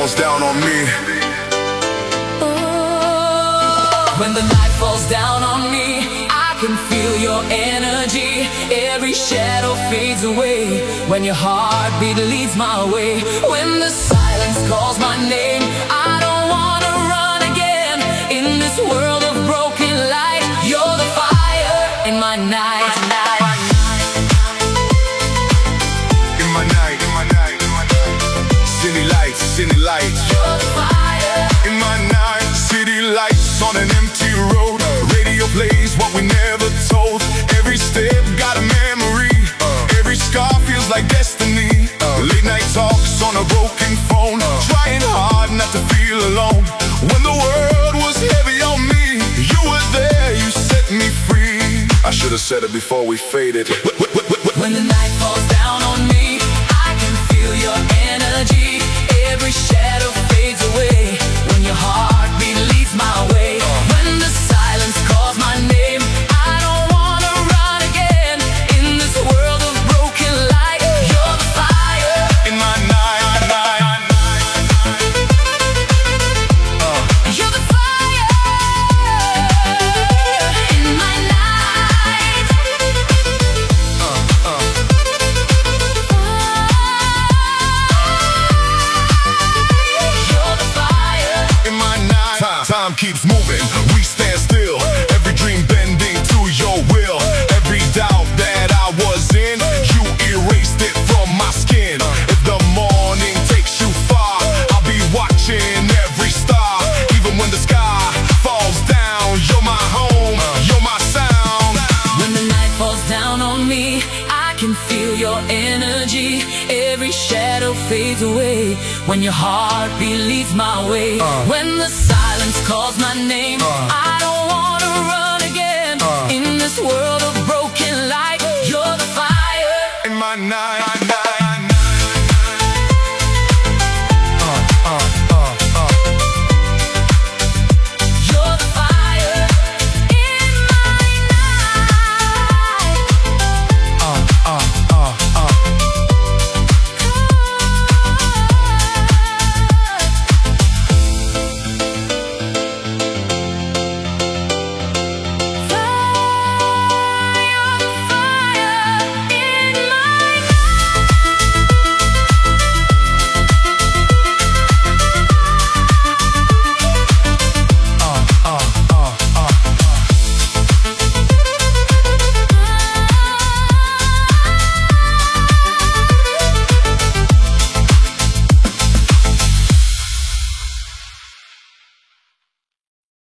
falls down on me. When the night falls down on me, I can feel your energy. Every shadow fades away when your heartbeat leads my way. When the silence calls my name, I don't wanna run again. In this world of broken light, you're the fire in my night. In my night, city lights, city lights. You're the fire in my night, city lights on an empty road. Radio plays what we never told. Every step got a memory. Every scar feels like destiny. Late night talks on a broken phone. Trying hard not to feel alone. When the world was heavy on me, you were there, you set me free. I should have said it before we faded. When the night falls down on me, I can feel your energy. Every shadow fades away when your heartbeat leads my way. When the silence calls my name, I don't wanna run again. In this world of broken light, you're the fire in my night. You're the fire in my night. You're the fire In my night. Time keeps moving, we stand still. Every dream bending to your will. Every doubt that I was in, you erased it from my skin. If the morning takes you far, I'll be watching every star. Even when the sky falls down, you're my home, you're my sound. When the night falls down on me, I can feel your energy. Every shadow fades away when your heartbeat leads my way. When the silence calls my name, I don't wanna run again. In this world of broken light, you're the fire In my night.